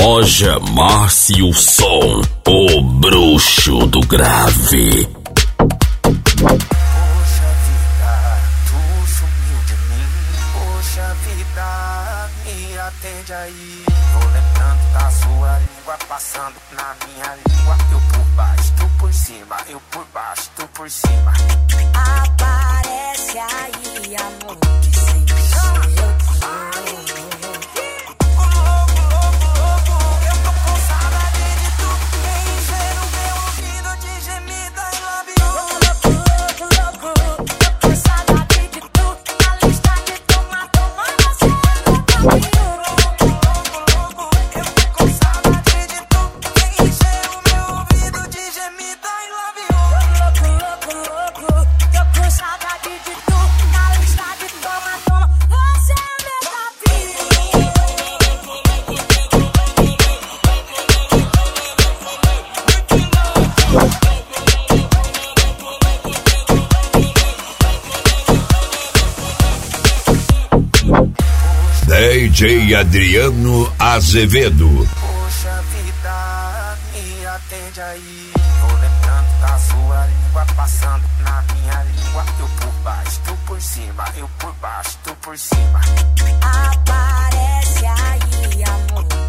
Loja Márcio Som, o bruxo do grave. Poxa vida, tu sumiu de mim. Poxa vida, me atende aí. Tô lembrando da sua língua passando na minha língua. Eu por baixo, tu por cima. Eu por baixo, tu por cima. Aparece aí, amor, que sempre sou eu. DJ Adriano Azevedo. Poxa vida, me atende aí. Tô lembrando da sua língua passando na minha língua. Eu por baixo, tu por cima. Eu por baixo, tu por cima. Aparece aí, amor.